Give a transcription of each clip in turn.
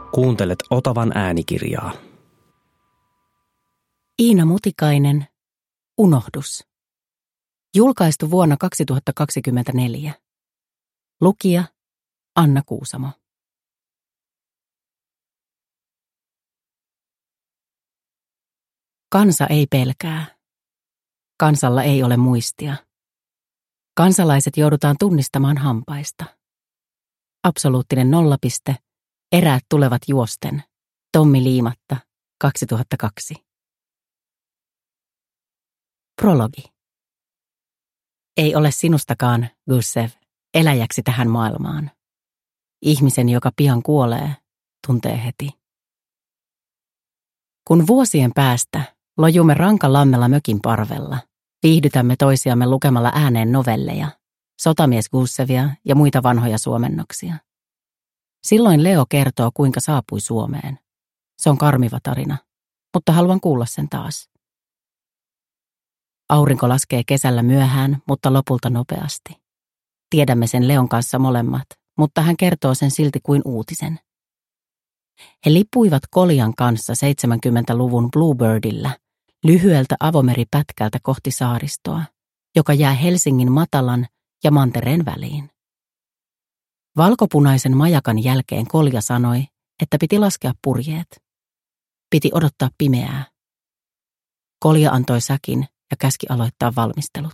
Kuuntelet Otavan äänikirjaa. Iina Mutikainen, Unohdus. Julkaistu vuonna 2024. Lukija Anna Kuusamo. Kansa ei pelkää. Kansalla ei ole muistia. Kansalaiset joudutaan tunnistamaan hampaista. Absoluuttinen nollapiste. Eräät tulevat juosten. Tommi Liimatta, 2002. Prologi. Ei ole sinustakaan, Gusev, eläjäksi tähän maailmaan. Ihmisen, joka pian kuolee, tuntee heti. Kun vuosien päästä lojumme rankalammella mökin parvella, viihdytämme toisiamme lukemalla ääneen novelleja, sotamies Gusevia ja muita vanhoja suomennoksia. Silloin Leo kertoo, kuinka saapui Suomeen. Se on karmiva tarina, mutta haluan kuulla sen taas. Aurinko laskee kesällä myöhään, mutta lopulta nopeasti. Tiedämme sen Leon kanssa molemmat, mutta hän kertoo sen silti kuin uutisen. He lipuivat Koljan kanssa 70-luvun Bluebirdillä, lyhyeltä avomeripätkältä kohti saaristoa, joka jää Helsingin matalan ja mantereen väliin. Valkopunaisen majakan jälkeen Kolja sanoi, että piti laskea purjeet. Piti odottaa pimeää. Kolja antoi säkin ja käski aloittaa valmistelut.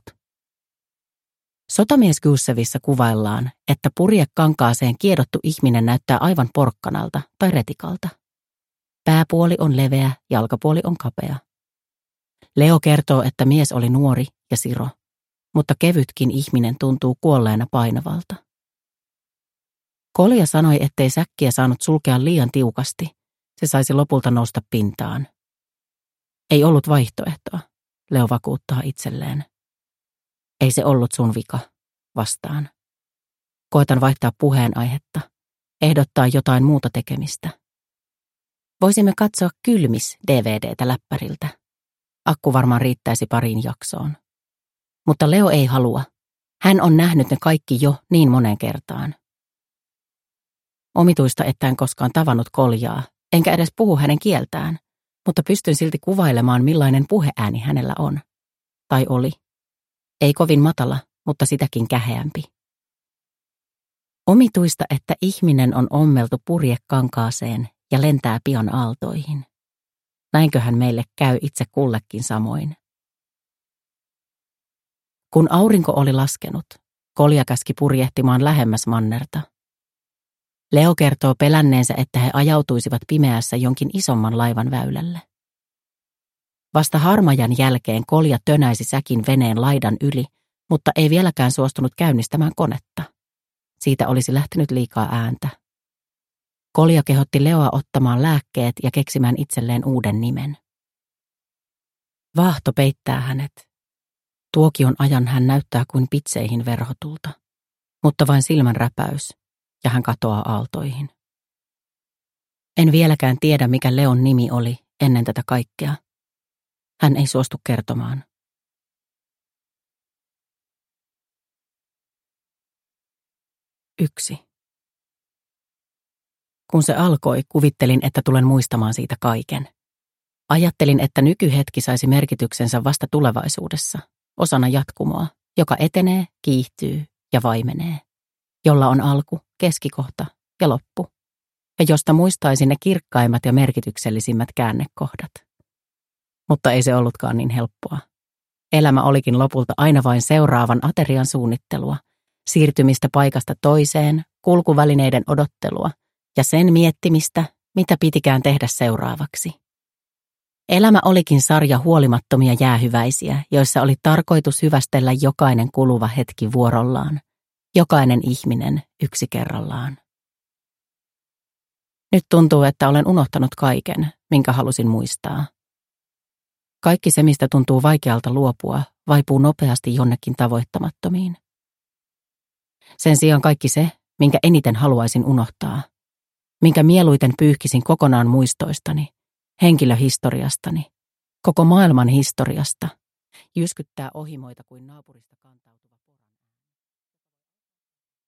Sotamies Gusevissa kuvaillaan, että purjekankaaseen kiedottu ihminen näyttää aivan porkkanalta tai retikalta. Pääpuoli on leveä, jalkapuoli on kapea. Leo kertoo, että mies oli nuori ja siro, mutta kevytkin ihminen tuntuu kuolleena painavalta. Kolja sanoi, ettei säkkiä saanut sulkea liian tiukasti, se saisi lopulta nousta pintaan. Ei ollut vaihtoehtoa, Leo vakuuttaa itselleen. Ei se ollut sun vika, vastaan. Koetan vaihtaa puheenaihetta, ehdottaa jotain muuta tekemistä. Voisimme katsoa Kylmis-DVDtä läppäriltä. Akku varmaan riittäisi pariin jaksoon. Mutta Leo ei halua. Hän on nähnyt ne kaikki jo niin moneen kertaan. Omituista, että en koskaan tavannut Koljaa, enkä edes puhu hänen kieltään, mutta pystyn silti kuvailemaan, millainen puheääni hänellä on. Tai oli. Ei kovin matala, mutta sitäkin käheämpi. Omituista, että ihminen on ommeltu purjekankaaseen ja lentää pian aaltoihin. Näinköhän meille käy itse kullekin samoin. Kun aurinko oli laskenut, Kolja käski purjehtimaan lähemmäs mannerta. Leo kertoo pelänneensä, että he ajautuisivat pimeässä jonkin isomman laivan väylälle. Vasta harmajan jälkeen Kolja tönäisi säkin veneen laidan yli, mutta ei vieläkään suostunut käynnistämään konetta. Siitä olisi lähtenyt liikaa ääntä. Kolja kehotti Leoa ottamaan lääkkeet ja keksimään itselleen uuden nimen. Vaahto peittää hänet. Tuokion ajan hän näyttää kuin pitseihin verhotulta, mutta vain silmän räpäys, ja hän katoaa aaltoihin. En vieläkään tiedä, mikä Leon nimi oli ennen tätä kaikkea. Hän ei suostu kertomaan. Yksi. Kun se alkoi, kuvittelin, että tulen muistamaan siitä kaiken. Ajattelin, että nykyhetki saisi merkityksensä vasta tulevaisuudessa, osana jatkumoa, joka etenee, kiihtyy ja vaimenee, jolla on alku, keskikohta ja loppu, ja josta muistaisin ne kirkkaimmat ja merkityksellisimmät käännekohdat. Mutta ei se ollutkaan niin helppoa. Elämä olikin lopulta aina vain seuraavan aterian suunnittelua, siirtymistä paikasta toiseen, kulkuvälineiden odottelua ja sen miettimistä, mitä pitikään tehdä seuraavaksi. Elämä olikin sarja huolimattomia jäähyväisiä, joissa oli tarkoitus hyvästellä jokainen kuluva hetki vuorollaan, jokainen ihminen yksi kerrallaan. Nyt tuntuu, että olen unohtanut kaiken, minkä halusin muistaa. Kaikki se, mistä tuntuu vaikealta luopua, vaipuu nopeasti jonnekin tavoittamattomiin. Sen sijaan kaikki se, minkä eniten haluaisin unohtaa, minkä mieluiten pyyhkisin kokonaan muistoistani, henkilöhistoriastani, koko maailman historiasta, jyskyttää ohimoita kuin naapurista kantautuu.